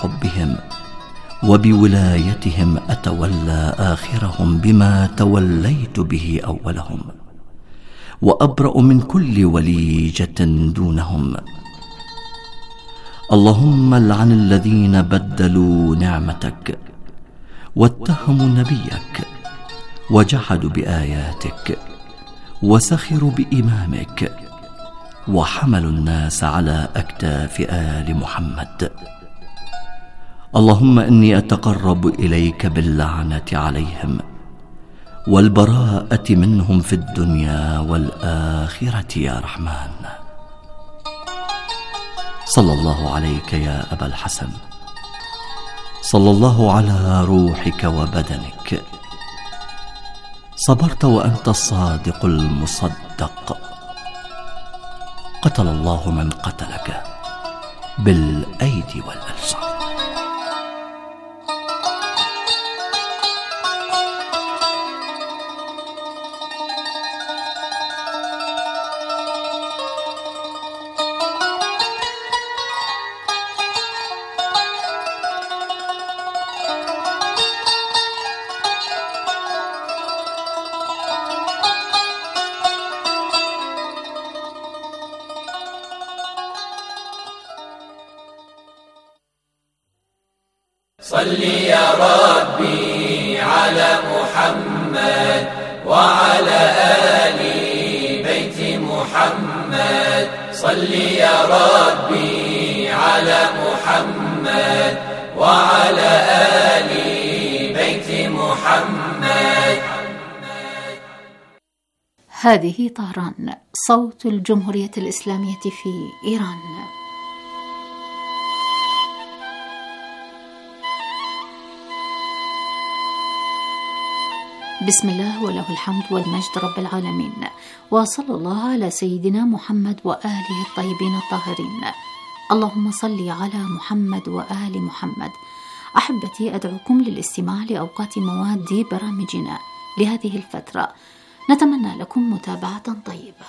حبهم وبولايتهم أتولى آخرهم بما توليت به أولهم، وأبرأ من كل وليجة دونهم. اللهم لعن الذين بدلوا نعمتك واتهموا نبيك وجحدوا بآياتك وسخروا بإمامك وحملوا الناس على أكتاف آل محمد. اللهم إني أتقرب إليك باللعنة عليهم والبراءة منهم في الدنيا والآخرة يا رحمن. صلى الله عليك يا أبا الحسن، صلى الله على روحك وبدنك. صبرت وأنت الصادق المصدق، قتل الله من قتلك بالأيدي والألسن. صل يا ربي على محمد وعلى آل بيت محمد. صل يا ربي على محمد وعلى آل بيت محمد. هذه طهران، صوت الجمهورية الإسلامية في إيران. بسم الله وله الحمد والمجد رب العالمين، وصلى الله على سيدنا محمد وآله الطيبين الطاهرين. اللهم صل على محمد وآل محمد. أحبتي، أدعوكم للاستماع لأوقات مواد برامجنا لهذه الفترة، نتمنى لكم متابعة طيبة.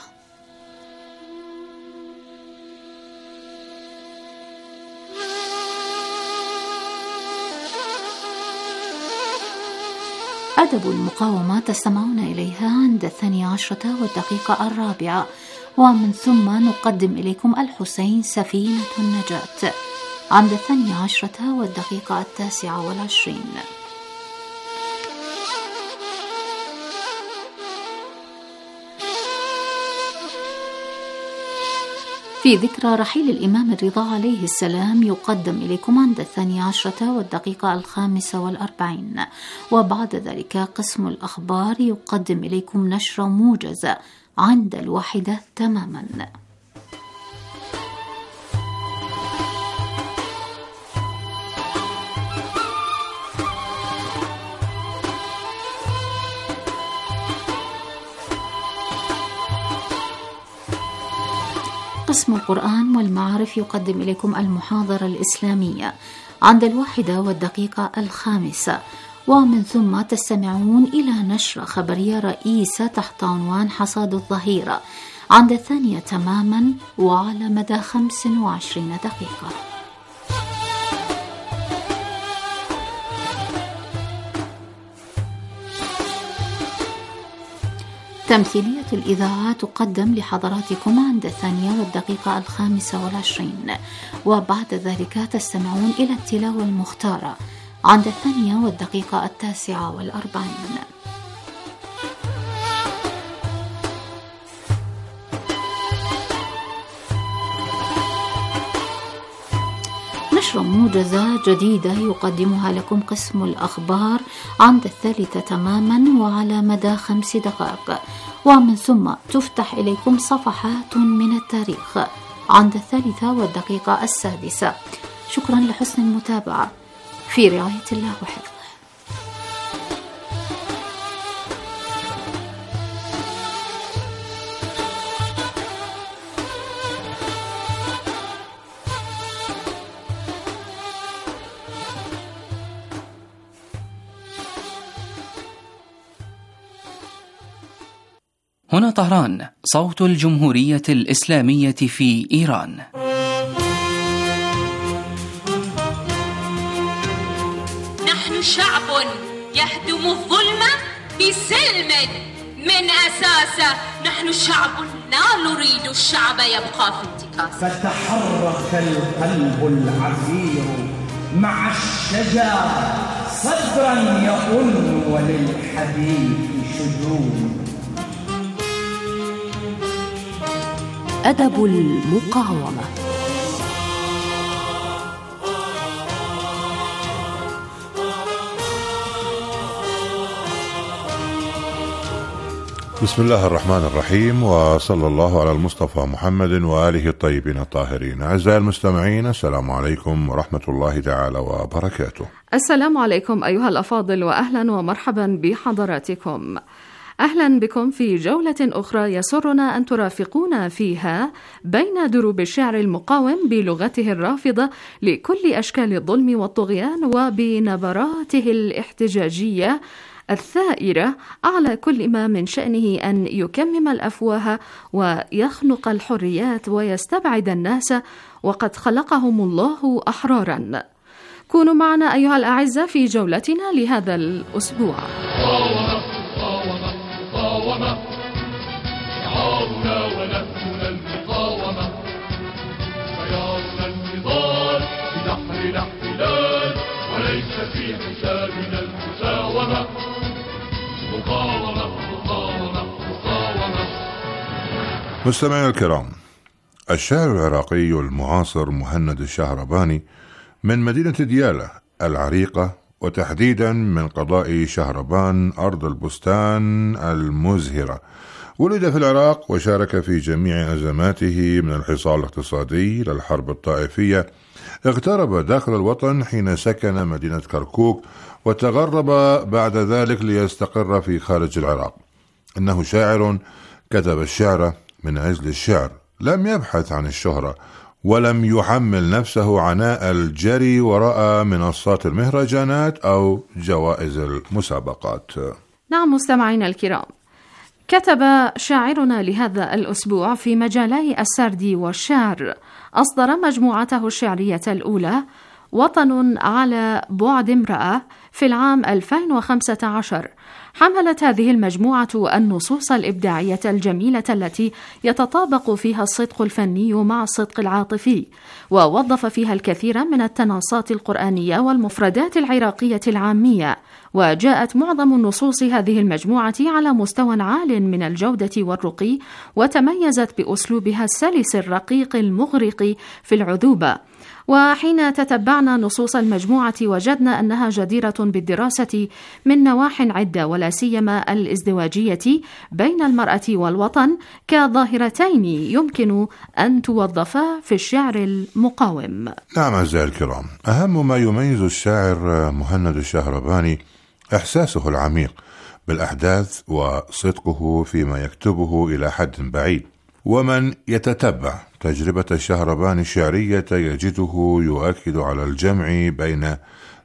أدب المقاومة تستمعون إليها عند 12:04، ومن ثم نقدم إليكم الحسين سفينة النجاة عند 12:29. في ذكرى رحيل الإمام الرضا عليه السلام يقدم إليكم عند 12:45، وبعد ذلك قسم الأخبار يقدم إليكم نشرة موجزة عند 1 تماما. قسم القرآن والمعارف يقدم إليكم المحاضرة الإسلامية عند 1:05، ومن ثم تستمعون إلى نشرة خبرية رئيسة تحت عنوان حصاد الظهيرة عند 2 تماما وعلى مدى 25 دقيقة. تمثيلية الإذاعة تقدم لحضراتكم عند 2:25، وبعد ذلك تستمعون إلى التلاوة المختارة عند 2:49. نشرة موجزة جديدة يقدمها لكم قسم الأخبار عند 3 تماما وعلى مدى 5 دقائق، ومن ثم تفتح إليكم صفحات من التاريخ عند 3:06. شكرا لحسن المتابعة، في رعاية الله وحفظه. هنا طهران، صوت الجمهورية الإسلامية في إيران. نحن شعب يهدم الظلم بسلم من أساسه. نحن شعب لا نريد الشعب يبقى في انتكاسه. فتحرك القلب العفير مع الشجر صدرا يقول وللحديث شجون. أدب المقاومة. بسم الله الرحمن الرحيم، وصلى الله على المصطفى محمد وآله الطيبين الطاهرين. أعزائي المستمعين، السلام عليكم ورحمة الله تعالى وبركاته. السلام عليكم أيها الأفاضل، وأهلا ومرحبا بحضراتكم. أهلا بكم في جولة أخرى يسرنا أن ترافقونا فيها بين دروب الشعر المقاوم بلغته الرافضة لكل أشكال الظلم والطغيان، وبنبراته الاحتجاجية الثائرة على كل ما من شأنه أن يكمم الأفواه ويخنق الحريات ويستبعد الناس وقد خلقهم الله أحرارا. كونوا معنا أيها الأعزة في جولتنا لهذا الأسبوع. مقاومة شعارنا ونهجنا المقاومة، خيارنا النضال بنحر الاحتلال وليس في حسابنا المساومة. مقاومة مقاومة مقاومة. مستمعينا الكرام، الشاعر العراقي المعاصر مهند الشهرباني من مدينة ديالى العريقة، وتحديدا من قضاء شهربان أرض البستان المزهرة. ولد في العراق وشارك في جميع أزماته من الحصار الاقتصادي للحرب الطائفية. اغترب داخل الوطن حين سكن مدينة كركوك، وتغرب بعد ذلك ليستقر في خارج العراق. إنه شاعر كتب الشعر من أجل الشعر، لم يبحث عن الشهرة، ولم يحمل نفسه عناء الجري وراء منصات المهرجانات أو جوائز المسابقات. نعم مستمعينا الكرام، كتب شاعرنا لهذا الأسبوع في مجالي السرد والشعر. أصدر مجموعته الشعرية الأولى وطن على بعد امرأة في العام 2015. حملت هذه المجموعة النصوص الإبداعية الجميلة التي يتطابق فيها الصدق الفني مع الصدق العاطفي، ووظف فيها الكثير من التناصات القرآنية والمفردات العراقية العامية. وجاءت معظم النصوص هذه المجموعة على مستوى عال من الجودة والرقي، وتميزت بأسلوبها السلس الرقيق المغرق في العذوبة. وحين تتبعنا نصوص المجموعة وجدنا أنها جديرة بالدراسة من نواح عدة، ولا سيما الازدواجية بين المرأة والوطن كظاهرتين يمكن أن توظفا في الشعر المقاوم. نعم أعزائي الكرام، أهم ما يميز الشاعر مهند الشهرباني إحساسه العميق بالأحداث وصدقه فيما يكتبه إلى حد بعيد. ومن يتتبع تجربة الشهرباني الشعرية يجده يؤكد على الجمع بين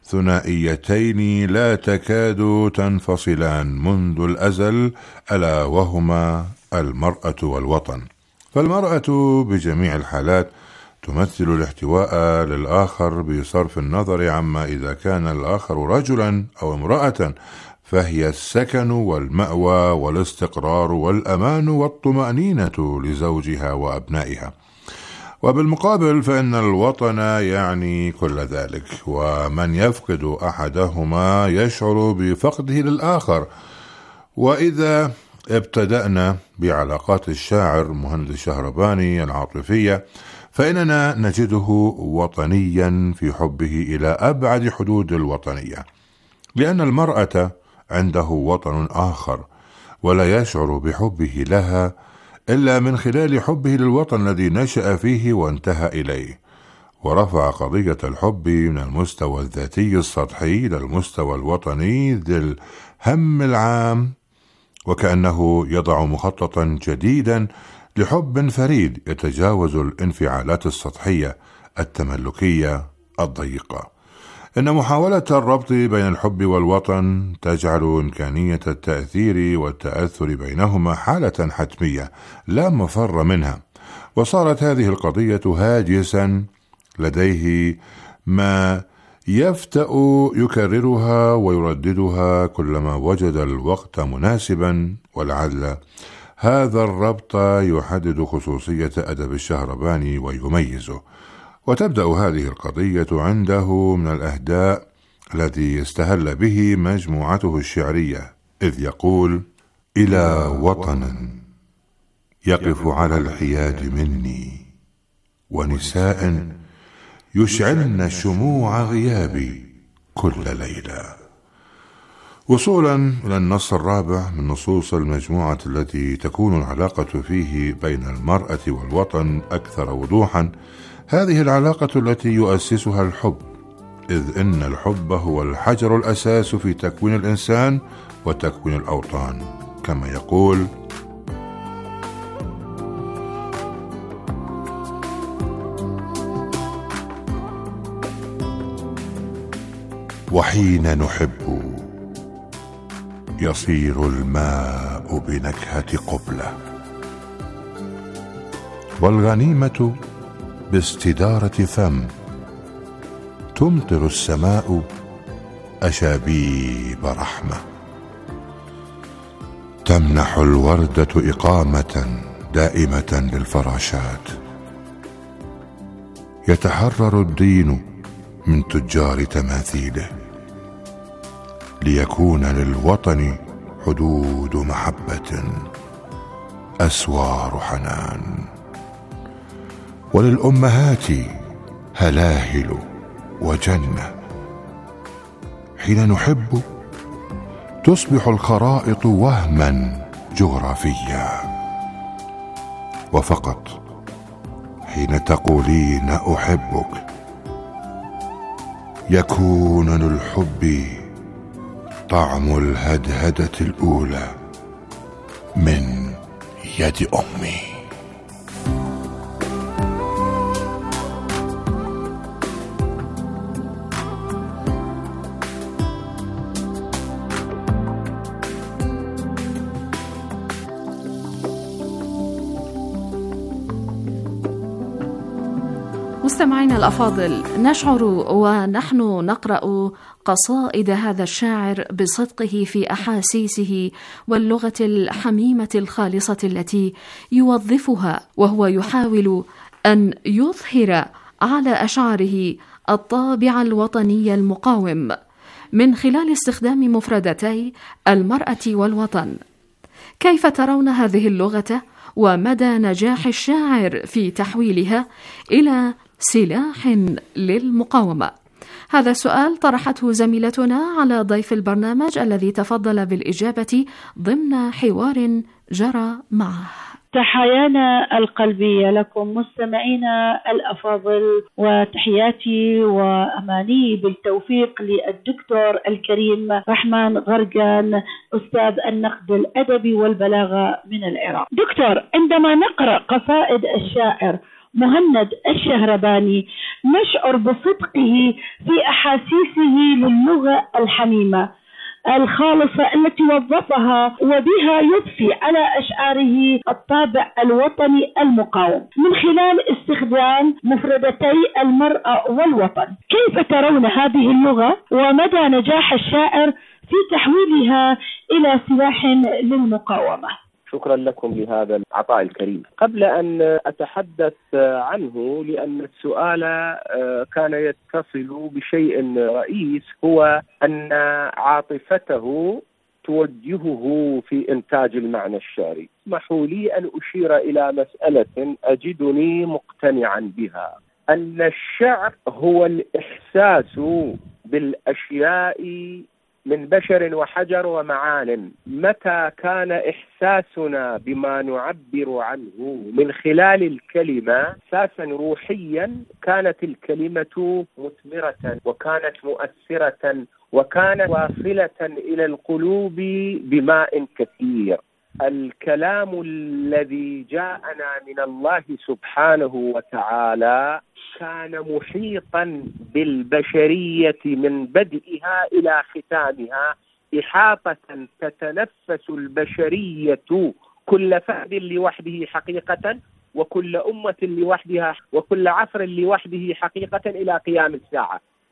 ثنائيتين لا تكاد تنفصلان منذ الأزل، ألا وهما المرأة والوطن. فالمرأة بجميع الحالات تمثل الاحتواء للآخر بصرف النظر عما إذا كان الآخر رجلا أو امرأة، فهي السكن والمأوى والاستقرار والأمان والطمأنينة لزوجها وأبنائها. وبالمقابل فإن الوطن يعني كل ذلك، ومن يفقد أحدهما يشعر بفقده للآخر. وإذا ابتدأنا بعلاقات الشاعر مهند الشهرباني العاطفية، فإننا نجده وطنيا في حبه إلى أبعد حدود الوطنية، لأن المرأة عنده وطن آخر، ولا يشعر بحبه لها إلا من خلال حبه للوطن الذي نشأ فيه وانتهى إليه. ورفع قضية الحب من المستوى الذاتي السطحي إلى المستوى الوطني ذي الهم العام، وكأنه يضع مخططا جديدا لحب فريد يتجاوز الانفعالات السطحية التملكية الضيقة. إن محاولة الربط بين الحب والوطن تجعل إمكانية التأثير والتأثر بينهما حالة حتمية لا مفر منها. وصارت هذه القضية هاجسا لديه، ما يفتأ يكررها ويرددها كلما وجد الوقت مناسبا، ولعل هذا الربط يحدد خصوصية أدب الشهرباني ويميزه. وتبدأ هذه القضية عنده من الأهداء الذي استهل به مجموعته الشعرية، إذ يقول: إلى وطن يقف على الحياد مني، ونساء يشعلن شموع غيابي كل ليلة. وصولا إلى النص الرابع من نصوص المجموعة التي تكون العلاقة فيه بين المرأة والوطن أكثر وضوحا، هذه العلاقة التي يؤسسها الحب، إذ إن الحب هو الحجر الأساس في تكوين الإنسان وتكوين الأوطان، كما يقول: وحين نحب يصير الماء بنكهة قبلة، والغنيمة باستدارة فم، تمطر السماء أشابيب رحمة، تمنح الوردة إقامة دائمة للفراشات، يتحرر الدين من تجار تماثيله، ليكون للوطن حدود محبة أسوار حنان، وللأمهات هلاهل وجنة. حين نحب تصبح الخرائط وهما جغرافيا، وفقط حين تقولين أحبك يكون للحب طعم الهدهدة الأولى من يد أمي. مستمعينا الأفاضل، نشعر ونحن نقرأ قصائد هذا الشاعر بصدقه في أحاسيسه واللغة الحميمة الخالصة التي يوظفها، وهو يحاول أن يظهر على أشعاره الطابع الوطني المقاوم من خلال استخدام مفردتي المرأة والوطن. كيف ترون هذه اللغة ومدى نجاح الشاعر في تحويلها إلى سلاح للمقاومة؟ هذا السؤال طرحته زميلتنا على ضيف البرنامج الذي تفضل بالإجابة ضمن حوار جرى معه. تحايانا القلبية لكم مستمعينا الأفاضل، وتحياتي وأماني بالتوفيق للدكتور الكريم رحمن غرقان، أستاذ النقد الأدبي والبلاغة من العراق. دكتور، عندما نقرأ قصائد الشاعر مهند الشهرباني نشعر بصدقه في أحاسيسه للغة الحميمة الخالصة التي وظفها، وبها يضفي على أشعاره الطابع الوطني المقاوم من خلال استخدام مفردتي المرأة والوطن. كيف ترون هذه اللغة ومدى نجاح الشاعر في تحويلها إلى سلاح للمقاومة؟ شكرا لكم لهذا العطاء الكريم. قبل أن أتحدث عنه، لأن السؤال كان يتصل بشيء رئيس، هو أن عاطفته توجهه في إنتاج المعنى الشعري. اسمحوا لي أن أشير إلى مسألة أجدني مقتنعا بها، أن الشعر هو الإحساس بالأشياء من بشر وحجر ومعان. متى كان إحساسنا بما نعبر عنه من خلال الكلمة أساسا روحيا، كانت الكلمة مثمرة وكانت مؤثرة وكانت واصلة إلى القلوب بماء كثير. الكلام الذي جاءنا من الله سبحانه وتعالى كان محيطا بالبشرية من بدئها إلى ختامها، إحاطة تتنفس البشرية كل فرد لوحده حقيقة، وكل أمة لوحدها، وكل عصر لوحده حقيقة إلى قيام الساعة.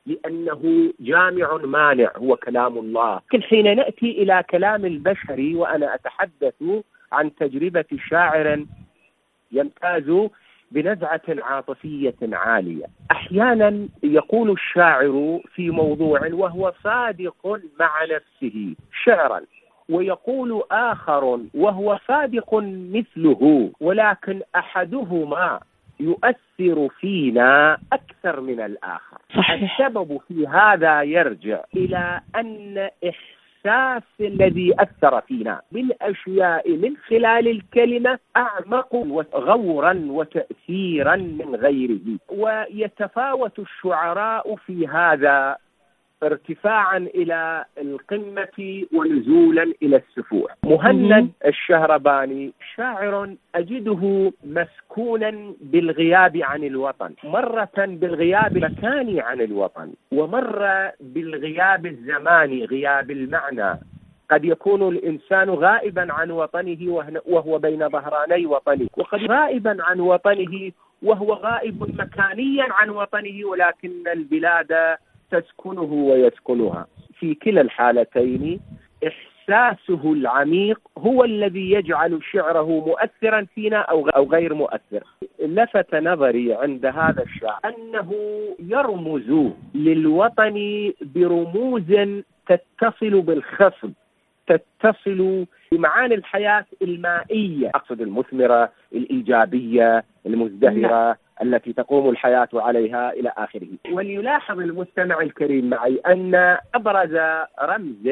لأنه جامع مانع، هو كلام الله. لكن حين نأتي إلى كلام البشري، وأنا أتحدث عن تجربة شاعر يمتاز بنزعة عاطفية عالية، أحيانا يقول الشاعر في موضوع وهو صادق مع نفسه شعرا، ويقول آخر وهو صادق مثله، ولكن أحدهما يؤثر فينا أكثر من الآخر. صحيح. السبب في هذا يرجع إلى أن الإحساس الذي أثر فينا بالأشياء من خلال الكلمة أعمق غورا وتأثيرا من غيره. ويتفاوت الشعراء في هذا ارتفاعا إلى القمة ونزولا إلى السفوح. مهند الشهرباني شاعر أجده مسكونا بالغياب عن الوطن، مرة بالغياب المكاني عن الوطن، ومرة بالغياب الزماني، غياب المعنى. قد يكون الإنسان غائبا عن وطنه وهو بين ظهراني وطنه، وقد غائبا عن وطنه وهو غائب مكانيا عن وطنه، ولكن البلاد تسكنه ويسكنها. في كلا الحالتين إحساسه العميق هو الذي يجعل شعره مؤثرا فينا أو غير مؤثر. لفت نظري عند هذا الشاعر أنه يرمز للوطن برموز تتصل بالخصب، تتصل بمعاني الحياة المائية، أقصد المثمرة الإيجابية المزدهرة التي تقوم الحياة عليها إلى آخره. وليلاحظ المستمع الكريم معي أن أبرز رمز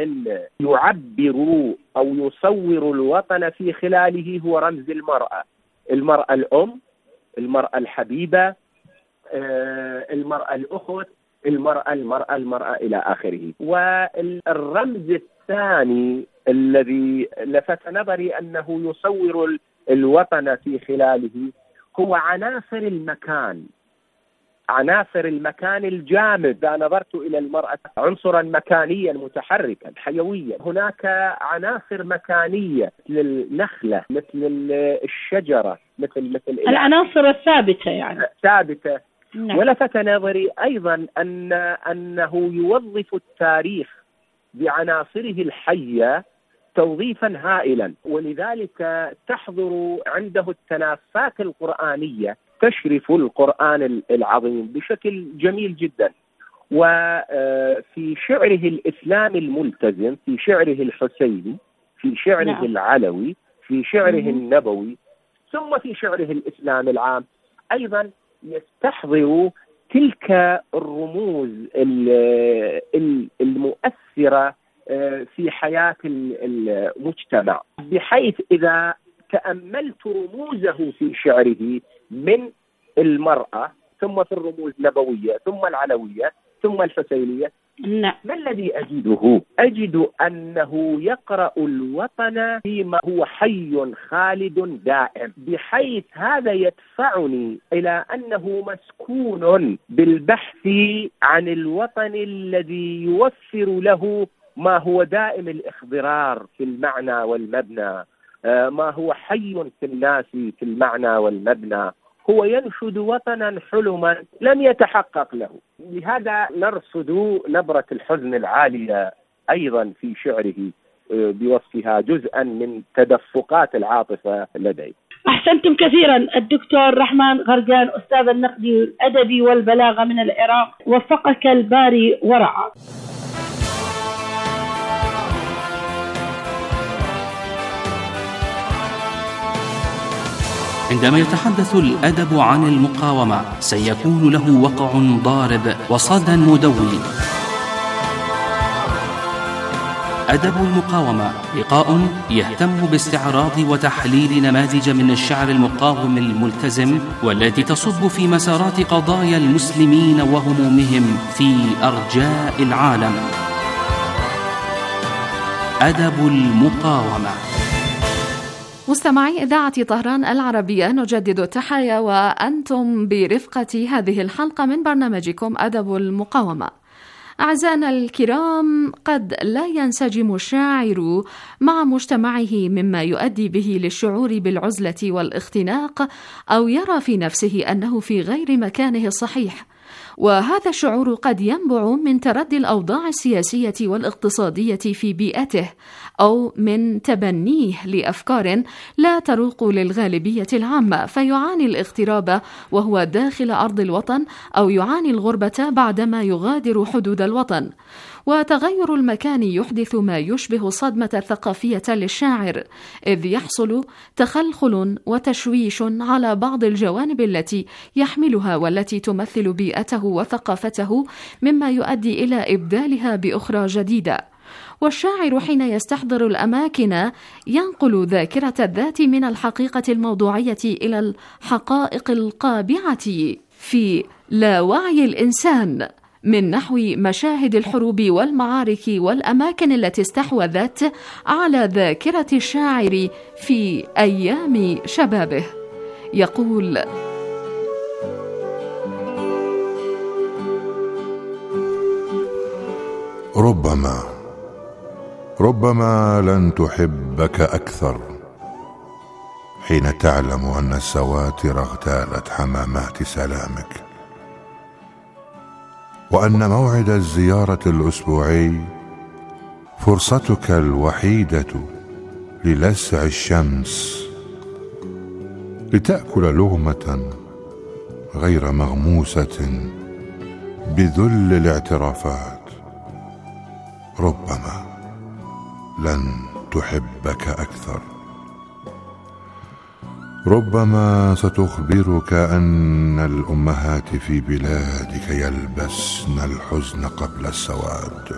يعبر أو يصور الوطن في خلاله هو رمز المرأة، المرأة الأم، المرأة الحبيبة، المرأة الأخت، المرأة إلى آخره. والرمز الثاني الذي لفت نظري أنه يصور الوطن في خلاله هو عناصر المكان، عناصر المكان الجامد. إذا نظرت إلى المرأة عنصرا مكانيا متحركا حيويا، هناك عناصر مكانية مثل النخلة، مثل الشجرة، مثل العناصر الثابتة يعني ثابتة. ولفت نظري أيضا أنه يوظف التاريخ بعناصره الحية توظيفا هائلا، ولذلك تحضر عنده التناسات القرآنية تشرف القرآن العظيم بشكل جميل جدا. وفي شعره الإسلامي الملتزم، في شعره الحسيني، في شعره العلوي، في شعره النبوي، ثم في شعره الإسلامي العام أيضا يستحضر تلك الرموز المؤثرة في حياة المجتمع، بحيث إذا تأملت رموزه في شعره من المرأة، ثم في الرموز النبوية، ثم العلوية، ثم الحسينية، ما الذي أجده؟ أجد أنه يقرأ الوطن فيما هو حي خالد دائم، بحيث هذا يدفعني إلى أنه مسكون بالبحث عن الوطن الذي يوفر له ما هو دائم الإخضرار في المعنى والمبنى، ما هو حي في الناس في المعنى والمبنى. هو ينشد وطنا حلما لم يتحقق له. لهذا نرصد نبرة الحزن العالية أيضا في شعره بوصفها جزءا من تدفقات العاطفة لديه. أحسنتم كثيرا الدكتور رحمن غرقان، أستاذ النقد الأدبي والبلاغة من العراق، وفقك الباري ورعاك. عندما يتحدث الأدب عن المقاومة سيكون له وقع ضارب وصدى مدوي. أدب المقاومة لقاء يهتم باستعراض وتحليل نماذج من الشعر المقاوم الملتزم والتي تصب في مسارات قضايا المسلمين وهمومهم في أرجاء العالم. أدب المقاومة. مستمعي إذاعة طهران العربية، نجدد التحايا وأنتم برفقة هذه الحلقة من برنامجكم أدب المقاومة. أعزائنا الكرام، قد لا ينسجم الشاعر مع مجتمعه مما يؤدي به للشعور بالعزلة والاختناق، أو يرى في نفسه أنه في غير مكانه الصحيح، وهذا الشعور قد ينبع من تردي الأوضاع السياسية والاقتصادية في بيئته، أو من تبنيه لأفكار لا تروق للغالبية العامة، فيعاني الاغتراب وهو داخل أرض الوطن، أو يعاني الغربة بعدما يغادر حدود الوطن. وتغير المكان يحدث ما يشبه الصدمة الثقافية للشاعر، إذ يحصل تخلخل وتشويش على بعض الجوانب التي يحملها والتي تمثل بيئته وثقافته، مما يؤدي إلى إبدالها بأخرى جديدة. والشاعر حين يستحضر الأماكن ينقل ذاكرة الذات من الحقيقة الموضوعية إلى الحقائق القابعة في لا وعي الإنسان، من نحو مشاهد الحروب والمعارك والأماكن التي استحوذت على ذاكرة الشاعر في أيام شبابه. يقول: ربما لن تحبك أكثر حين تعلم أن السواتر اغتالت حمامات سلامك، وأن موعد الزيارة الأسبوعي فرصتك الوحيدة للسع الشمس، لتأكل لغمة غير مغموسة بذل الاعترافات. ربما لن تحبك أكثر. ربما ستخبرك أن الأمهات في بلادك يلبسن الحزن قبل السواد،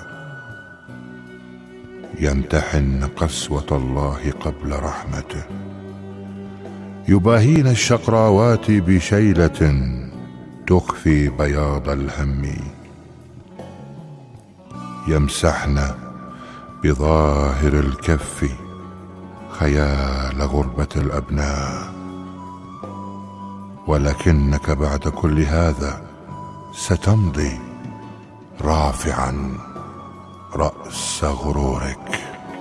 يمتحن قسوة الله قبل رحمته، يباهين الشقراوات بشيلة تخفي بياض الهم، يمسحن بظاهر الكف خيال غربة الأبناء، ولكنك بعد كل هذا ستمضي رافعا رأس غرورك.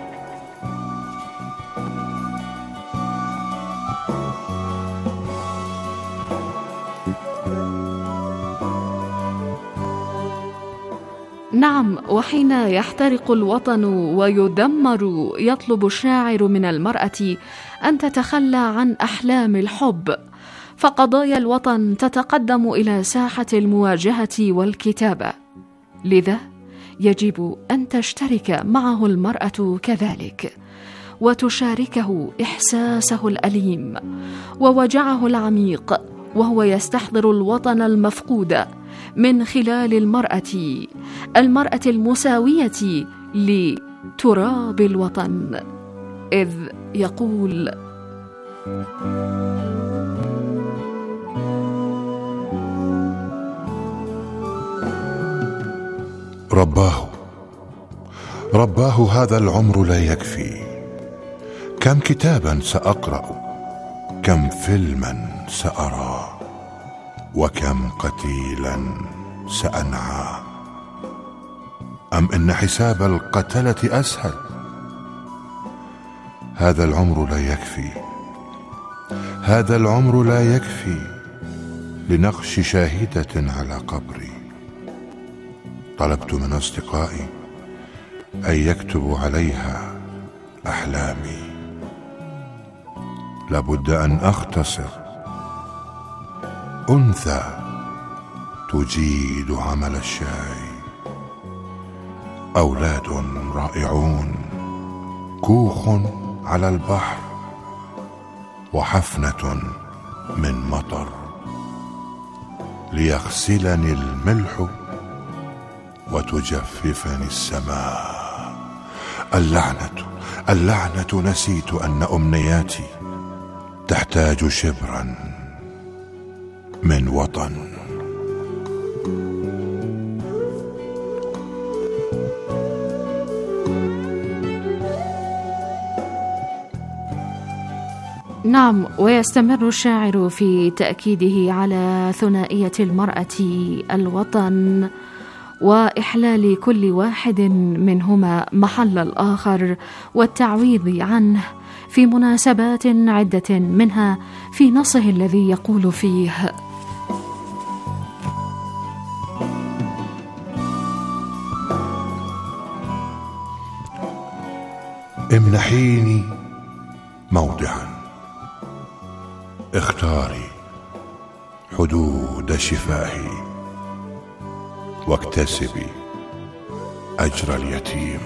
نعم، وحين يحترق الوطن ويدمر يطلب الشاعر من المرأة أن تتخلى عن أحلام الحب، فقضايا الوطن تتقدم إلى ساحة المواجهة والكتابة، لذا يجب أن تشترك معه المرأة كذلك، وتشاركه إحساسه الأليم ووجعه العميق، وهو يستحضر الوطن المفقود من خلال المرأة المساوية لتراب الوطن، إذ يقول: رباه هذا العمر لا يكفي. كم كتابا سأقرأ، كم فيلما سأرى، وكم قتيلا سأنعى. أم إن حساب القتلة أسهل؟ هذا العمر لا يكفي، هذا العمر لا يكفي لنقش شاهدة على قبري. طلبت من أصدقائي أن يكتبوا عليها أحلامي. لابد أن أختصر. أنثى تجيد عمل الشاي، أولاد رائعون، كوخ على البحر، وحفنة من مطر، ليغسلني الملح وتجففني السماء. اللعنة نسيت أن أمنياتي تحتاج شبرا من وطن. نعم، ويستمر الشاعر في تأكيده على ثنائية المرأة، الوطن، وإحلال كل واحد منهما محل الآخر والتعويض عنه في مناسبات عدة، منها في نصه الذي يقول فيه: امنحيني موضعا، اختاري حدود شفاهي، واكتسبي أجر اليتيم.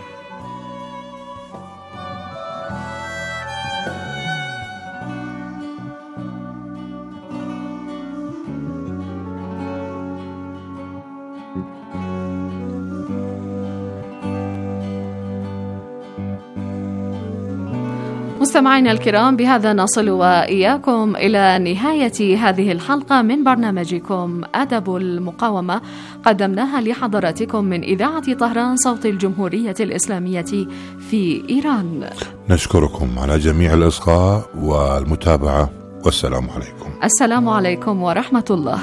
مستمعينا الكرام، بهذا نصل وإياكم إلى نهاية هذه الحلقة من برنامجكم أدب المقاومة، قدمناها لحضراتكم من إذاعة طهران صوت الجمهورية الإسلامية في إيران. نشكركم على جميع الإصغاء والمتابعة، والسلام عليكم. السلام عليكم ورحمة الله.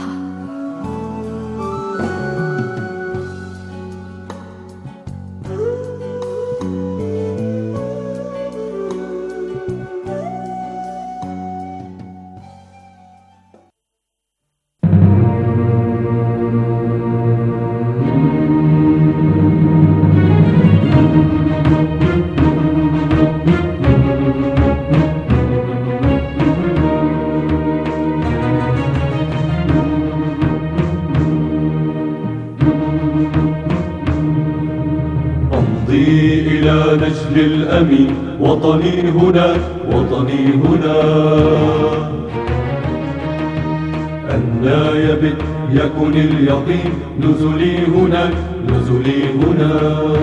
نجل الأمين، وطني هنا وطني هنا، أنا يبت يكن اليقين، نزلي هنا نزلي هنا.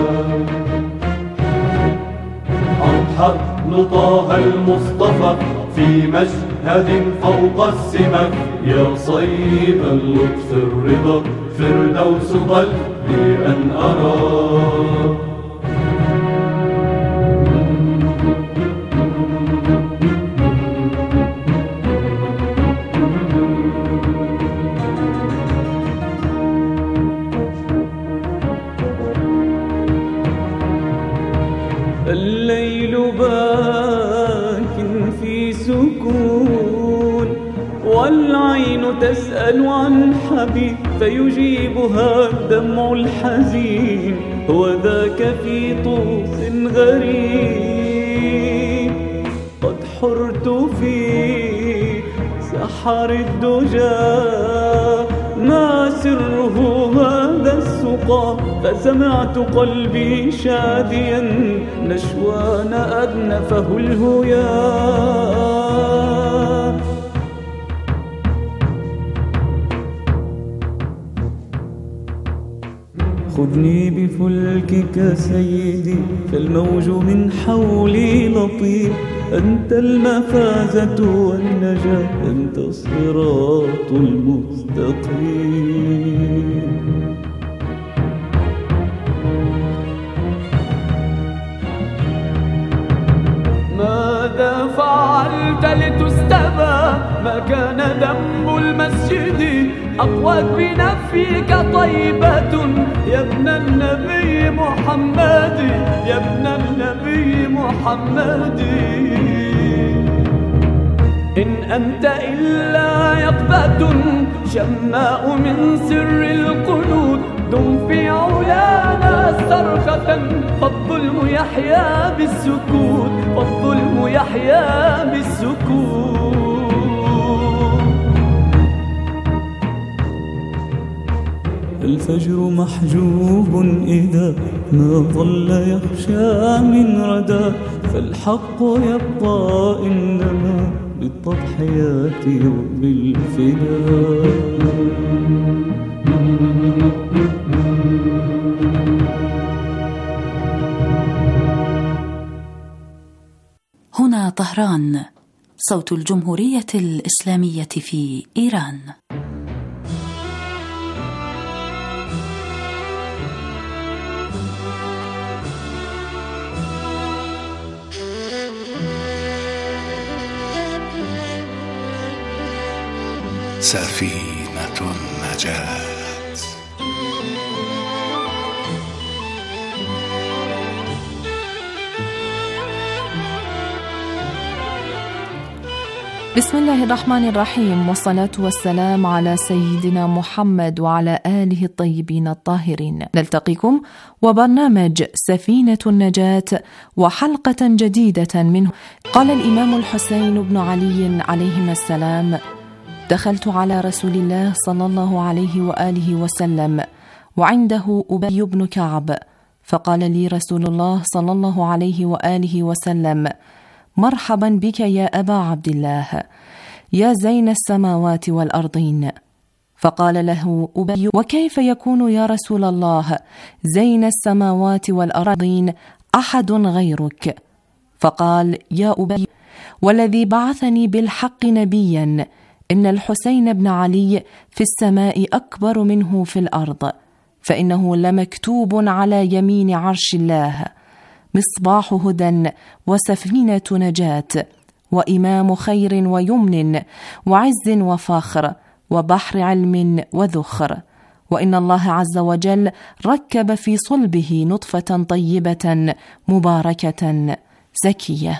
أرحب لطه المصطفى في مشهد فوق السمك، يا صيب اللطف الرضا فردوس قلبي أن أرى. الليل باك في سكون، والعين تسأل عن حبيب فيجيبها الدمع الحزين، وذاك في طوس غريب قد حرت في سحر الدجى، ما سره هذا السقى، فسمعت قلبي شاديا نشوان أدنفه الهيا. خذني بفلكك سيدي، فالموج من حولي لطيف، أنت المفازة والنجاة، أنت الصراط المستقيم. ماذا فعلت لتستبى؟ ما كان ذنب المسجد أقوت بنفيك طيبة، يا ابن النبي محمد يا ابن النبي محمد. إن أنت إلا يقظة شماء من سر القنوت، دم في علانا صرخة، فالظلم يحيا بالسكوت، فالظلم يحيا بالسكوت. الفجر محجوب إذا ما ظل يخشى من ردى، فالحق يبقى إنما بالتضحيات وبالفداء. هنا طهران صوت الجمهورية الإسلامية في إيران. سفينة النجاة. بسم الله الرحمن الرحيم، والصلاة والسلام على سيدنا محمد وعلى آله الطيبين الطاهرين. نلتقيكم وبرنامج سفينة النجاة وحلقة جديدة منه. قال الإمام الحسين بن علي عليهما السلام: دخلت على رسول الله صلى الله عليه وآله وسلم وعنده أبي بن كعب، فقال لي رسول الله صلى الله عليه وآله وسلم: مرحبا بك يا أبا عبد الله، يا زين السماوات والأرضين. فقال له أبي: وكيف يكون يا رسول الله زين السماوات والأرضين أحد غيرك؟ فقال: يا أبي، والذي بعثني بالحق نبيا، إن الحسين بن علي في السماء أكبر منه في الأرض، فإنه لمكتوب على يمين عرش الله، مصباح هدى وسفينة نجاة، وإمام خير ويمن وعز وفخر وبحر علم وذخر. وإن الله عز وجل ركب في صلبه نطفة طيبة مباركة زكية.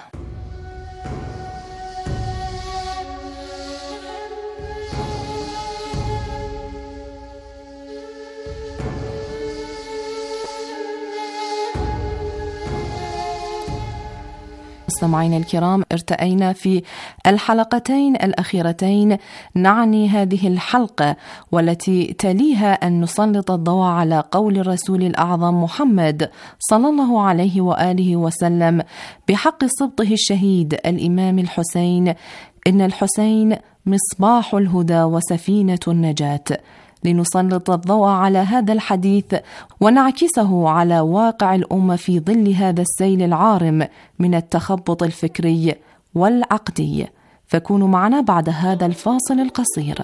مستمعينا الكرام، ارتأينا في الحلقتين الأخيرتين نعني هذه الحلقة والتي تليها أن نسلط الضوء على قول الرسول الأعظم محمد صلى الله عليه وآله وسلم بحق سبطه الشهيد الإمام الحسين: إن الحسين مصباح الهدى وسفينة النجاة. لنسلط الضوء على هذا الحديث ونعكسه على واقع الأمة في ظل هذا السيل العارم من التخبط الفكري والعقدي. فكونوا معنا بعد هذا الفاصل القصير.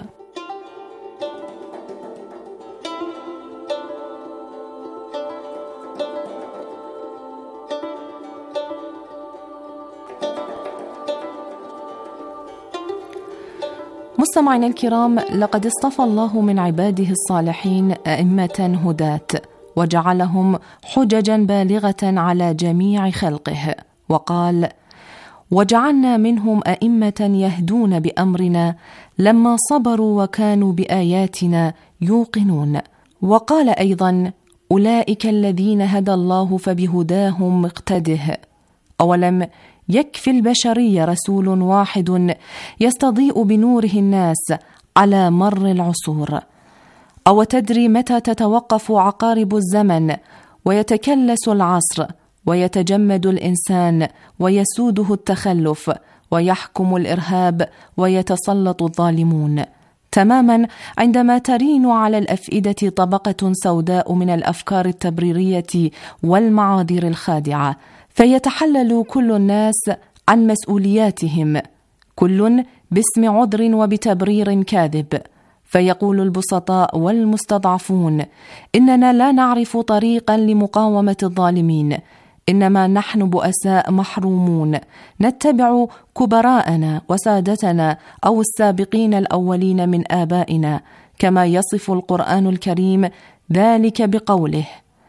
مستمعينا الكرام، لقد اصطفى الله من عباده الصالحين أئمة هداة وجعلهم حججا بالغة على جميع خلقه، وقال: وجعلنا منهم أئمة يهدون بأمرنا لما صبروا وكانوا بآياتنا يوقنون. وقال أيضا: أولئك الذين هدى الله فبهداهم اقتده. أولم يكفي البشرية رسول واحد يستضيء بنوره الناس على مر العصور؟ أو تدري متى تتوقف عقارب الزمن ويتكلس العصر ويتجمد الإنسان ويسوده التخلف ويحكم الإرهاب ويتسلط الظالمون؟ تماما عندما ترين على الأفئدة طبقة سوداء من الأفكار التبريرية والمعاذير الخادعة، فيتحلل كل الناس عن مسؤولياتهم، كل باسم عذر وبتبرير كاذب. فيقول البسطاء والمستضعفون: إننا لا نعرف طريقا لمقاومة الظالمين، إنما نحن بؤساء محرومون نتبع كبراءنا وسادتنا أو السابقين الأولين من آبائنا، كما يصف القرآن الكريم ذلك بقوله: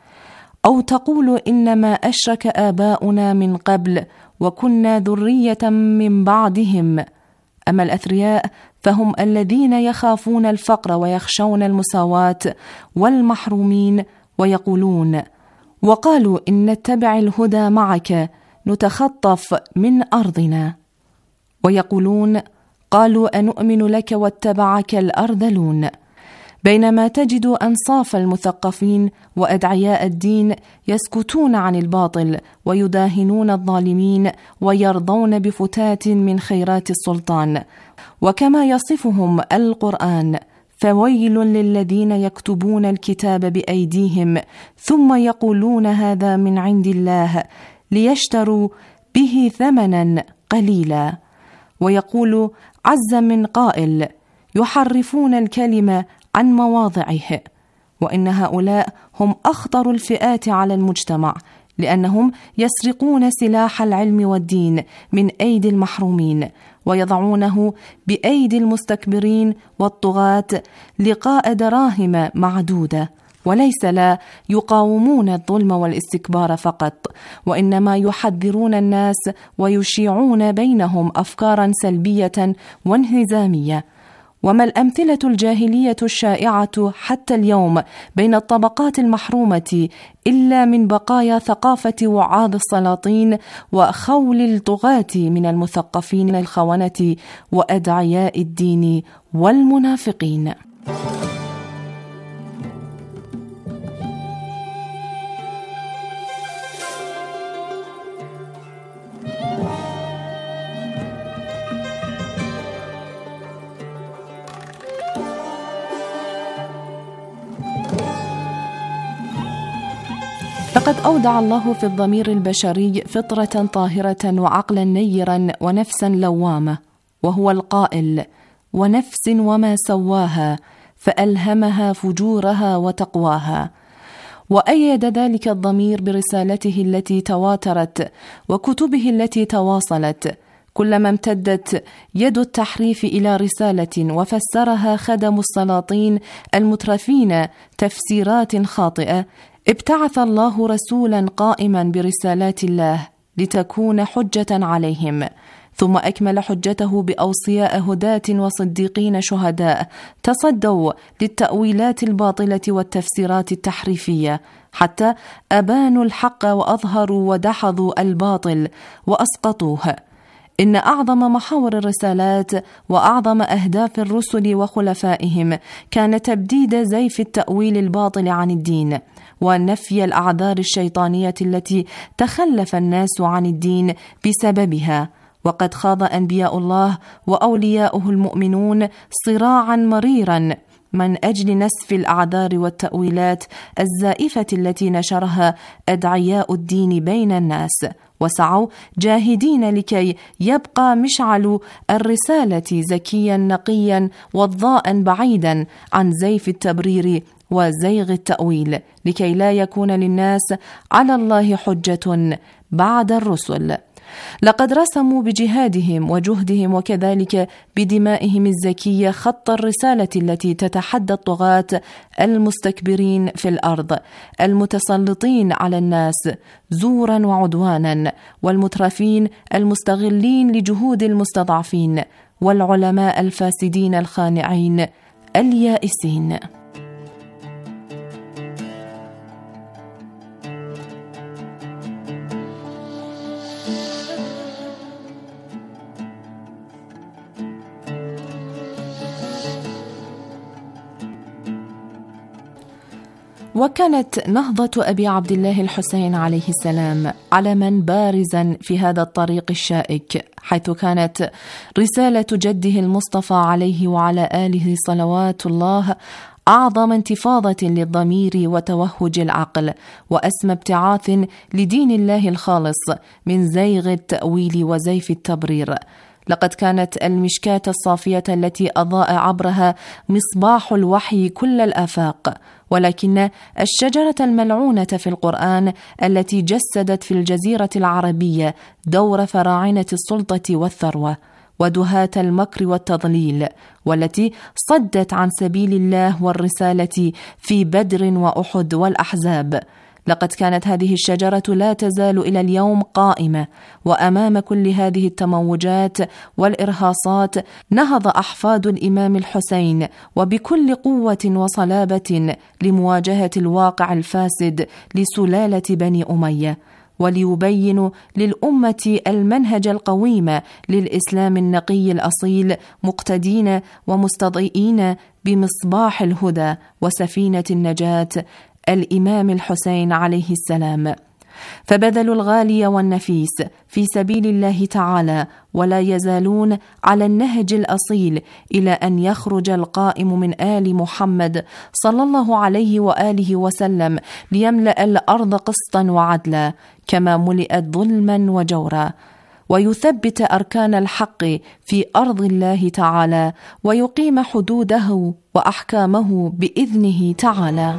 أو تقول إنما أشرك آباؤنا من قبل وكنا ذرية من بعدهم. أما الأثرياء فهم الذين يخافون الفقر ويخشون المساواة والمحرومين، ويقولون: وقالوا إن نتبع الهدى معك نتخطف من أرضنا. ويقولون: قالوا أنؤمن لك واتبعك الأرذلون. بينما تجد أنصاف المثقفين وأدعياء الدين يسكتون عن الباطل ويداهنون الظالمين ويرضون بفتات من خيرات السلطان. وكما يصفهم القرآن: فويل للذين يكتبون الكتاب بأيديهم ثم يقولون هذا من عند الله ليشتروا به ثمنا قليلا. ويقول عز من قائل: يحرفون الكلمة عن مواضعه. وإن هؤلاء هم أخطر الفئات على المجتمع، لأنهم يسرقون سلاح العلم والدين من أيدي المحرومين ويضعونه بأيدي المستكبرين والطغاة لقاء دراهم معدودة. وليس لا يقاومون الظلم والاستكبار فقط، وإنما يحذرون الناس ويشيعون بينهم أفكارا سلبية وانهزامية. وما الأمثلة الجاهلية الشائعة حتى اليوم بين الطبقات المحرومة إلا من بقايا ثقافة وعاظ السلاطين وخول الطغاة من المثقفين الخونة وأدعياء الدين والمنافقين. لقد أودع الله في الضمير البشري فطرة طاهرة وعقلا نيرا ونفسا لوامة، وهو القائل: ونفس وما سواها فألهمها فجورها وتقواها. وأيد ذلك الضمير برسالته التي تواترت وكتبه التي تواصلت. كلما امتدت يد التحريف إلى رسالة وفسرها خدم السلاطين المترفين تفسيرات خاطئة، ابتعث الله رسولا قائما برسالات الله لتكون حجة عليهم، ثم أكمل حجته بأوصياء هداة وصديقين شهداء تصدوا للتأويلات الباطلة والتفسيرات التحريفية، حتى أبانوا الحق وأظهروا ودحضوا الباطل وأسقطوه. إن أعظم محاور الرسالات وأعظم أهداف الرسل وخلفائهم كان تبديد زيف التأويل الباطل عن الدين، ونفي الأعذار الشيطانية التي تخلف الناس عن الدين بسببها. وقد خاض أنبياء الله وأولياؤه المؤمنون صراعا مريرا من أجل نسف الأعذار والتأويلات الزائفة التي نشرها أدعياء الدين بين الناس، وسعوا جاهدين لكي يبقى مشعل الرسالة زكيا نقيا وضاء بعيدا عن زيف التبرير وزيغ التأويل، لكي لا يكون للناس على الله حجة بعد الرسل. لقد رسموا بجهادهم وجهدهم وكذلك بدمائهم الزكية خط الرسالة التي تتحدى الطغاة المستكبرين في الأرض المتسلطين على الناس زورا وعدوانا، والمترفين المستغلين لجهود المستضعفين، والعلماء الفاسدين الخانعين اليائسين. وكانت نهضة أبي عبد الله الحسين عليه السلام علما بارزا في هذا الطريق الشائك، حيث كانت رسالة جده المصطفى عليه وعلى آله صلوات الله أعظم انتفاضة للضمير وتوهج العقل، وأسمى ابتعاث لدين الله الخالص من زيغ التأويل وزيف التبرير. لقد كانت المشكاة الصافية التي أضاء عبرها مصباح الوحي كل الآفاق، ولكن الشجرة الملعونة في القرآن التي جسدت في الجزيرة العربية دور فراعنة السلطة والثروة ودهاة المكر والتضليل، والتي صدت عن سبيل الله والرسالة في بدر وأحد والأحزاب. لقد كانت هذه الشجرة لا تزال إلى اليوم قائمة، وأمام كل هذه التموجات والإرهاصات نهض أحفاد الإمام الحسين وبكل قوة وصلابة لمواجهة الواقع الفاسد لسلالة بني أمية، وليبينوا للأمة المنهج القويم للإسلام النقي الأصيل، مقتدين ومستضيئين بمصباح الهدى وسفينة النجاة الإمام الحسين عليه السلام. فبذلوا الغالي والنفيس في سبيل الله تعالى، ولا يزالون على النهج الأصيل إلى أن يخرج القائم من آل محمد صلى الله عليه وآله وسلم ليملأ الأرض قسطا وعدلا كما ملئت ظلما وجورا، ويثبت أركان الحق في أرض الله تعالى، ويقيم حدوده وأحكامه بإذنه تعالى.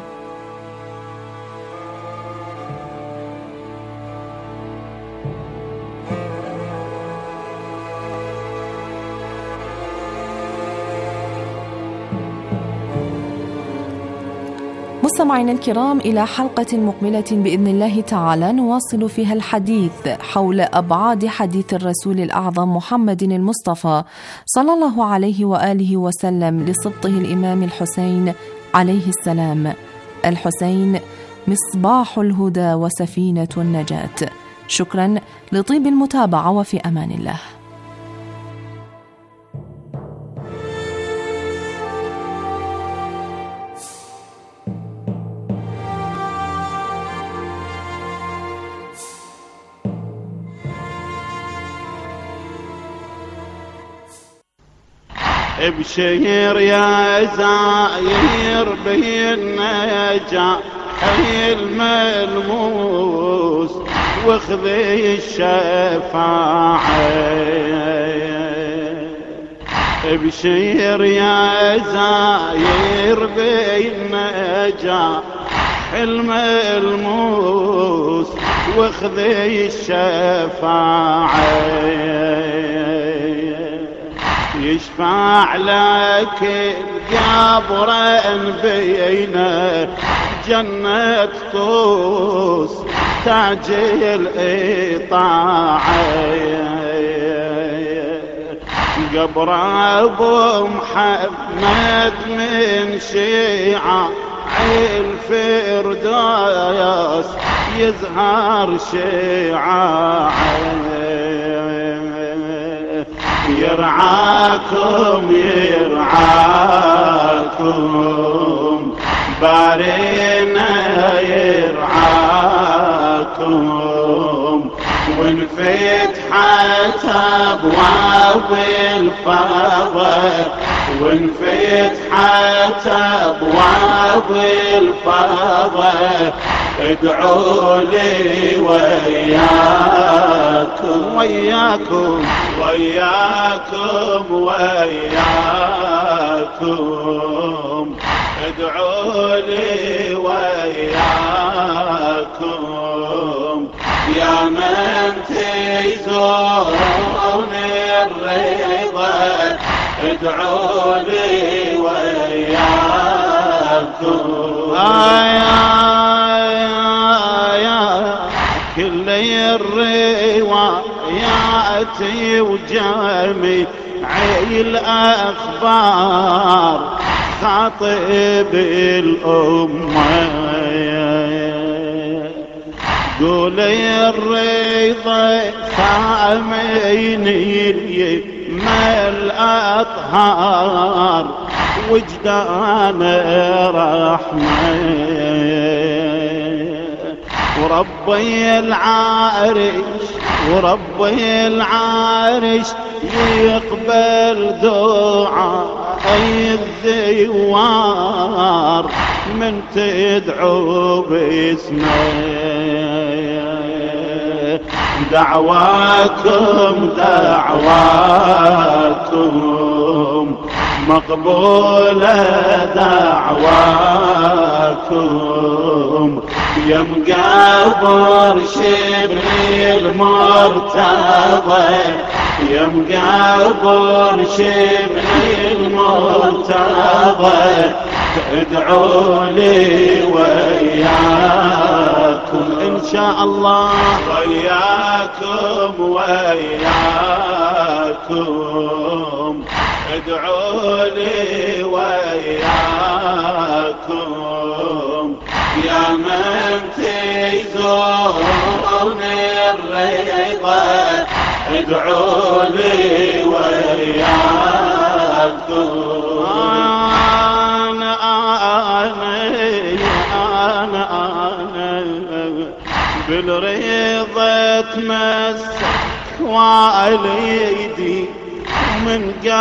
مستمعينا الكرام، إلى حلقة مقبلة بإذن الله تعالى نواصل فيها الحديث حول أبعاد حديث الرسول الأعظم محمد المصطفى صلى الله عليه وآله وسلم لسبطه الإمام الحسين عليه السلام. الحسين مصباح الهدى وسفينة النجاة. شكرا لطيب المتابعة، وفي أمان الله. ابشر يا زاير بالنجاة حي الملموس واخذي الشفاعة. ابشر يا زاير بالنجاة حي الملموس واخذي الشفاعة. يشفع لك القبر بينا جنة طوس تاج الإطاعة. قبر أبو محمد من شيعة الفردوس يزهر شيعة. يرعاكم يرعاكم بارينا يرعاكم وانفتحت أبواب الفضل وانفتحت أبواب الفضل. ادعوا لي وياكم وياكم وياكم وياكم. ادعوا لي وياكم يا من تزورون الرضا. ادعوا لي وياكم كل الروايات وجميع الأخبار خاطب الأمة. قولي الرضا ثامني ما الأطهار وجدان رحمة. وربي العارش يقبل دعاء الزوار من تدعو باسمه. دعواكم مقبولة دعواكم يا مقابر شبر المرتضى. يا مقابر شبر المرتضى. ادعوا لي وياكم إن شاء الله وياكم وياكم. ادعوا لي وياكم يا من تزورون الرضا. ادعوا لي وياكم. أنا بالرضا تمسك واليدي من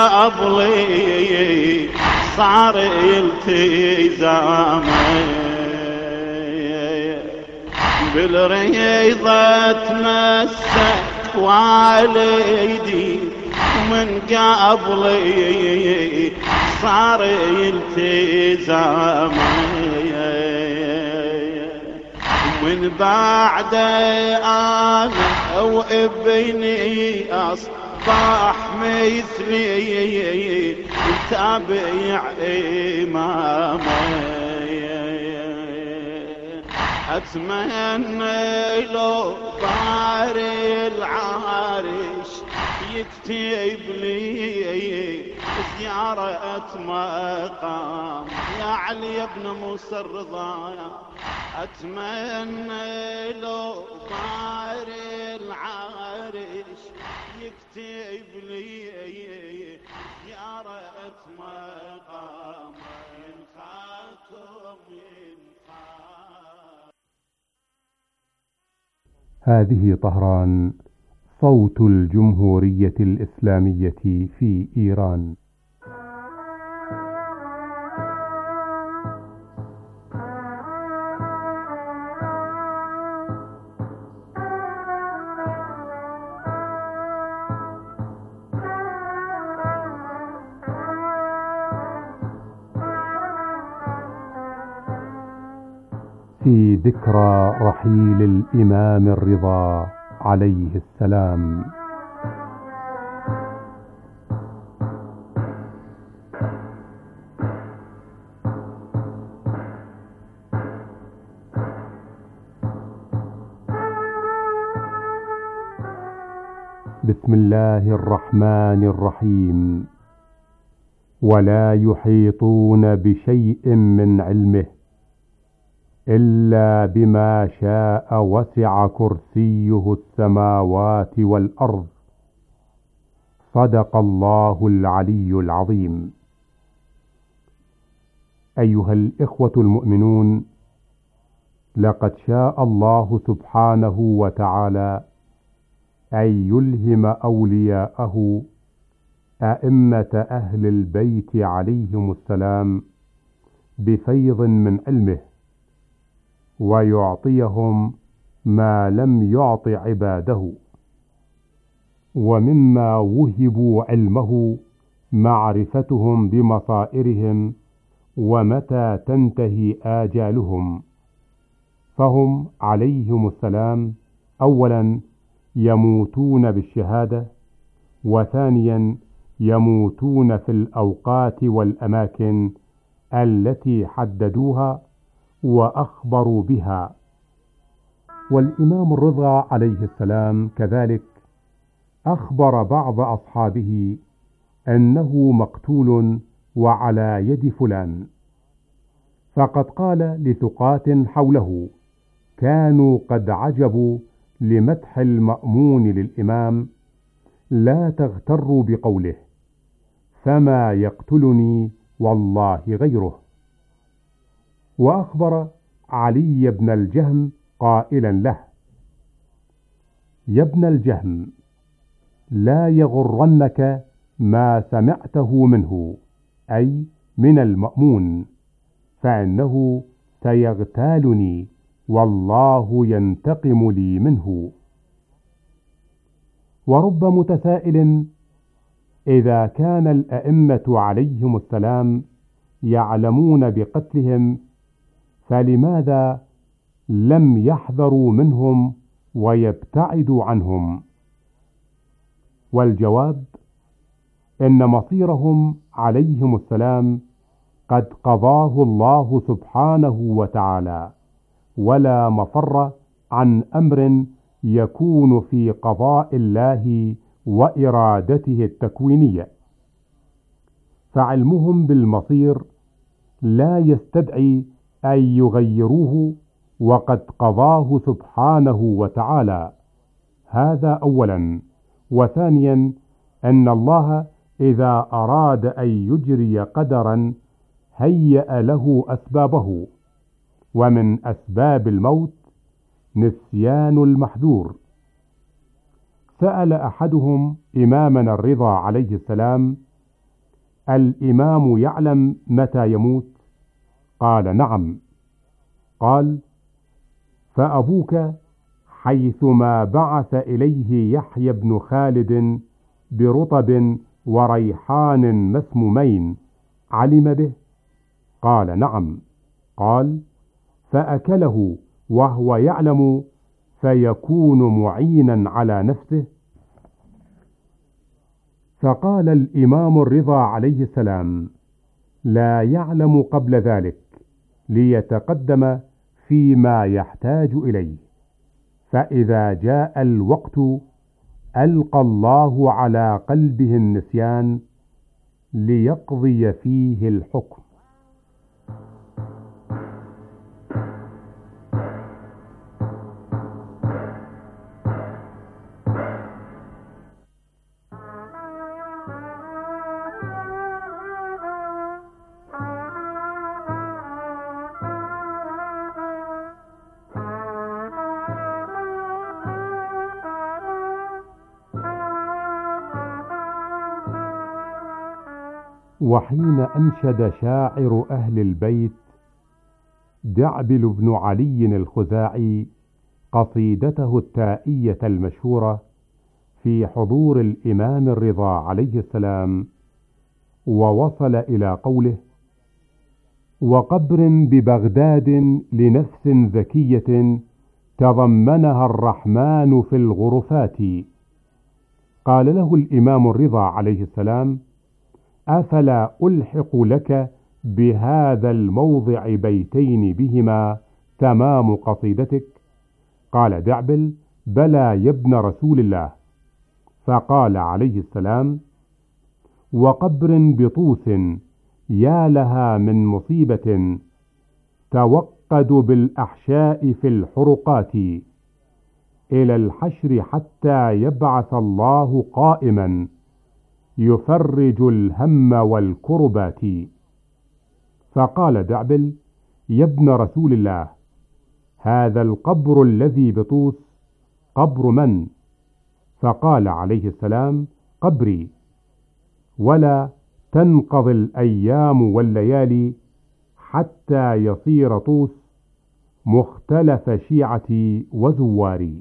قبلي صار التزامي. بالرضا تمسك واليدي من قبلي صار التزامي. من بعد أنا وابني أصبح مثلي تابع إمامي. أتمنى لو طار العرش يكتب لي زيارة مقام يا علي ابن موسى الرضا. أتمنى لو طار العرش يكتب لي زيارة مقام ينخاكم هذه طهران، صوت الجمهورية الإسلامية في إيران. في ذكرى رحيل الإمام الرضا عليه السلام. بسم الله الرحمن الرحيم. ولا يحيطون بشيء من علمه إلا بما شاء وسع كرسيه السماوات والأرض. صدق الله العلي العظيم. أيها الإخوة المؤمنون، لقد شاء الله سبحانه وتعالى أن يلهم أولياءه أئمة أهل البيت عليهم السلام بفيض من علمه، ويعطيهم ما لم يعط عباده. ومما وهبوا علمه معرفتهم بمصائرهم ومتى تنتهي آجالهم. فهم عليهم السلام أولا يموتون بالشهادة، وثانيا يموتون في الأوقات والأماكن التي حددوها وأخبروا بها. والإمام الرضا عليه السلام كذلك أخبر بعض أصحابه أنه مقتول وعلى يد فلان، فقد قال لثقات حوله كانوا قد عجبوا لمدح المأمون للإمام: لا تغتروا بقوله، فما يقتلني والله غيره. وأخبر علي بن الجهم قائلا له: يا ابن الجهم، لا يغرنك ما سمعته منه، أي من المأمون، فإنه سيغتالني والله ينتقم لي منه. ورب متسائل: إذا كان الأئمة عليهم السلام يعلمون بقتلهم، فلماذا لم يحذروا منهم ويبتعدوا عنهم؟ والجواب: إن مصيرهم عليهم السلام قد قضاه الله سبحانه وتعالى، ولا مفر عن أمر يكون في قضاء الله وإرادته التكوينية. فعلمهم بالمصير لا يستدعي أن يغيروه، وقد قضاه سبحانه وتعالى. هذا أولا. وثانيا، أن الله إذا أراد أن يجري قدرا هيأ له أسبابه، ومن أسباب الموت نسيان المحذور. سأل أحدهم إمامنا الرضا عليه السلام: الإمام يعلم متى يموت؟ قال: نعم. قال: فأبوك حيثما بعث إليه يحيى بن خالد برطب وريحان مسمومين علم به؟ قال: نعم. قال: فأكله وهو يعلم فيكون معينا على نفسه؟ فقال الإمام الرضا عليه السلام: لا يعلم قبل ذلك، ليتقدم فيما يحتاج إليه، فإذا جاء الوقت ألقى الله على قلبه النسيان ليقضي فيه الحكم. وحين أنشد شاعر أهل البيت دعبل بن علي الخزاعي قصيدته التائية المشهورة في حضور الإمام الرضا عليه السلام، ووصل إلى قوله: وقبر ببغداد لنفس ذكية تضمنها الرحمن في الغرفات، قال له الإمام الرضا عليه السلام: أفلا ألحق لك بهذا الموضع بيتين بهما تمام قصيدتك؟ قال دعبل: بلى يا ابن رسول الله. فقال عليه السلام: وقبر بطوس يا لها من مصيبة توقد بالأحشاء في الحرقات، إلى الحشر حتى يبعث الله قائما يفرج الهم والكربات. فقال دعبل: يا ابن رسول الله، هذا القبر الذي بطوس قبر من؟ فقال عليه السلام: قبري. ولا تنقضي الأيام والليالي حتى يصير طوس مختلف شيعتي وزواري.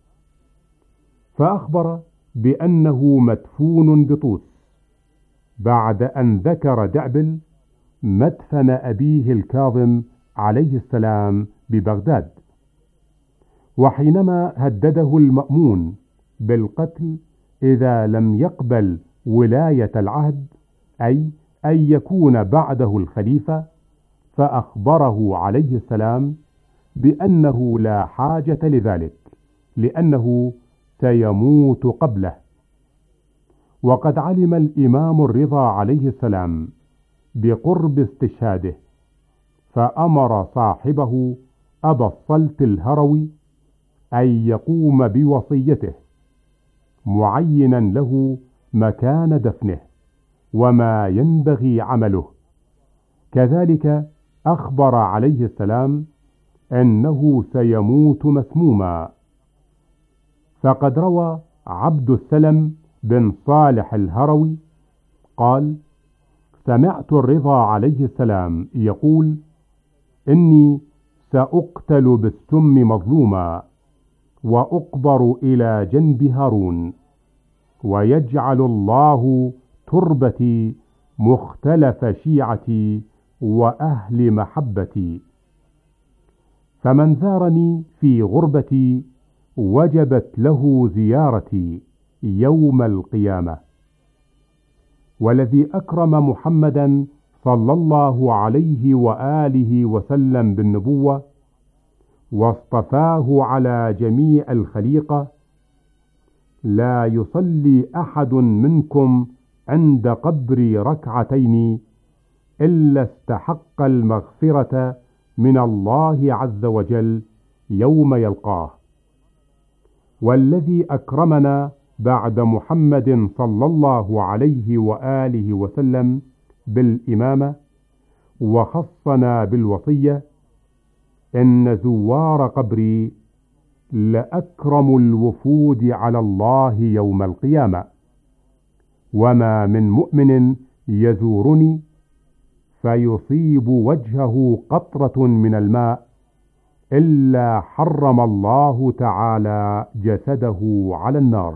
فأخبر بأنه مدفون بطوس، بعد أن ذكر دعبل مدفن أبيه الكاظم عليه السلام ببغداد. وحينما هدده المأمون بالقتل إذا لم يقبل ولاية العهد، أي أن يكون بعده الخليفة، فأخبره عليه السلام بأنه لا حاجة لذلك، لأنه سيموت قبله. وقد علم الإمام الرضا عليه السلام بقرب استشهاده، فأمر صاحبه أبا الصلت الهروي أن يقوم بوصيته، معينا له مكان دفنه وما ينبغي عمله. كذلك أخبر عليه السلام أنه سيموت مسموما. فقد روى عبد السلم بن صالح الهروي قال: سمعت الرضا عليه السلام يقول: إني سأقتل بالسم مظلوما، وأقبر إلى جنب هارون، ويجعل الله تربتي مختلف شيعتي وأهل محبتي، فمن زارني في غربتي وجبت له زيارتي يوم القيامة. والذي أكرم محمدا صلى الله عليه وآله وسلم بالنبوة واصطفاه على جميع الخليقة، لا يصلي أحد منكم عند قبري ركعتين إلا استحق المغفرة من الله عز وجل يوم يلقاه. والذي أكرمنا بعد محمد صلى الله عليه وآله وسلم بالإمامة وخصنا بالوصية، إن زوار قبري لأكرم الوفود على الله يوم القيامة، وما من مؤمن يزورني فيصيب وجهه قطرة من الماء إلا حرم الله تعالى جسده على النار.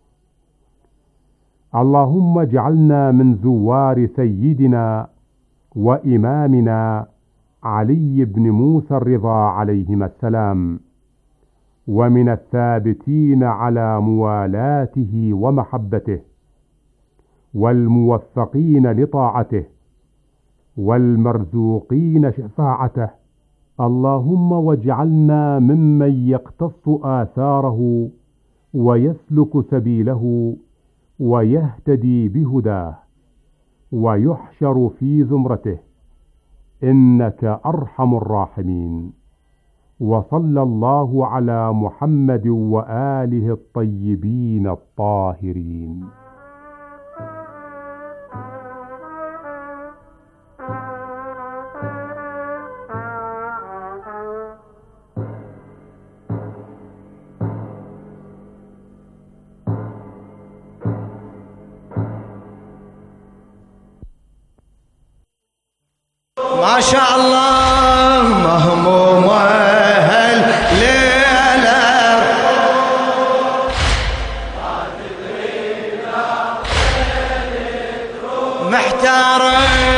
اللهم اجعلنا من زوار سيدنا وإمامنا علي بن موسى الرضا عليهما السلام، ومن الثابتين على موالاته ومحبته، والموفقين لطاعته، والمرزوقين شفاعته، اللهم واجعلنا ممن يقتص آثاره ويسلك سبيله ويهتدي بهداه ويحشر في زمرته، إنك أرحم الراحمين. وصلى الله على محمد وآله الطيبين الطاهرين. ما شاء الله مهموم هالليلة محتارة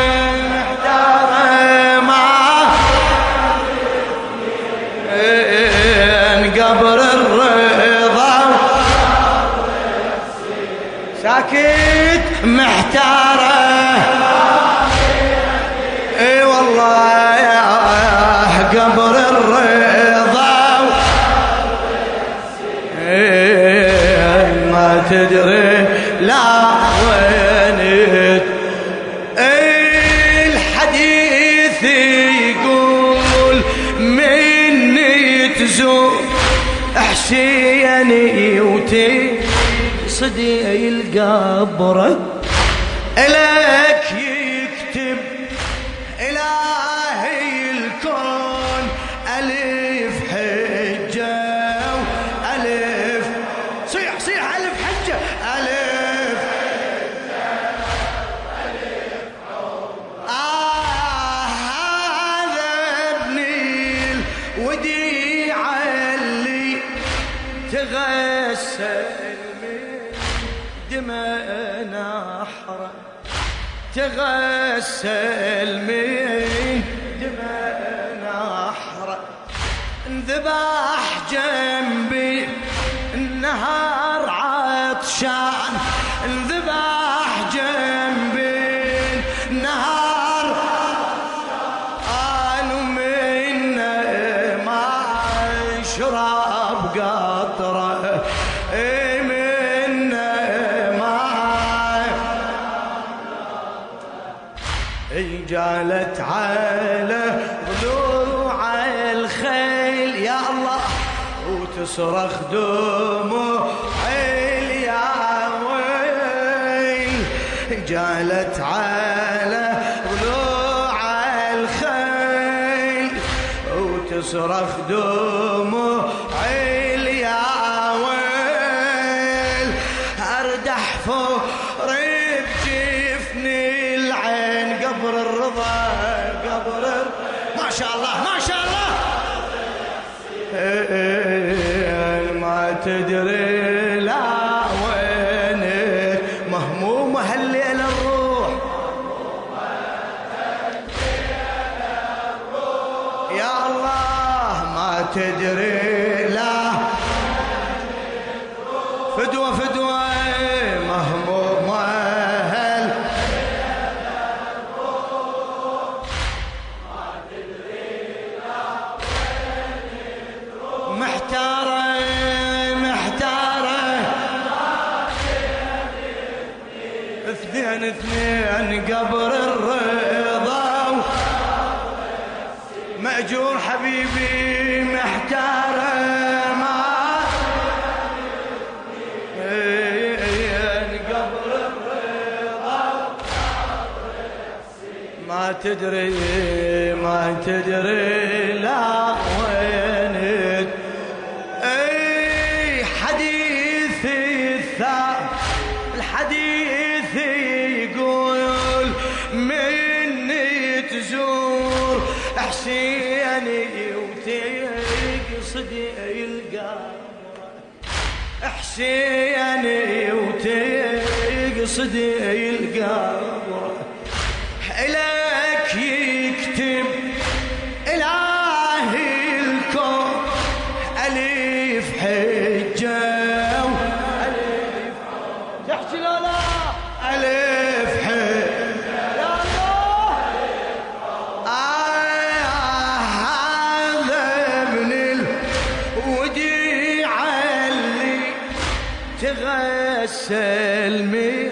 ما قبر الرضا ساكت محتارة اي والله يا قبر الرضا ما تدري لا وينت. الحديث يقول مني تزور حسيني وتصدي القبر لك يكتب إلهي الكون ألف حجة وألف صيح ألف حجة ألف هذا ابني الوديع اللي تغسل من دماء نحره تغسل من دماء نحره انذبح جنبي النهار عطشان انذبح جنبي النهار قالوا منا ما شرب قطره جالت على ضلوع الخيل يا الله وتصرخ دموع يا ويل جالت على ضلوع الخيل وتصرخ دموع يا ويل اردح فوق قبر الرضا قبر ما شاء الله ما شاء الله ما تدري لا وينك مهمومة هالليلة الروح يا الله ما تدري لا فدوة فدوة مهمومة اثنين قبر الرضا مأجور حبيبي محتارة ما قبر الرضا ما تدري لا وينك. اي حديثي الحديث يقول مني تزور حسيني وتقصدي القبر حسيني وتقصدي القبر إلك يكتب إلهي الكون ألف حجة وألف تحكي لا لا ألف حجة يا الله تغسل من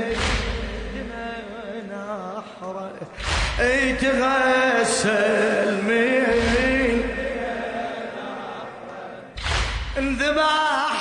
نحره تغسل من انذبح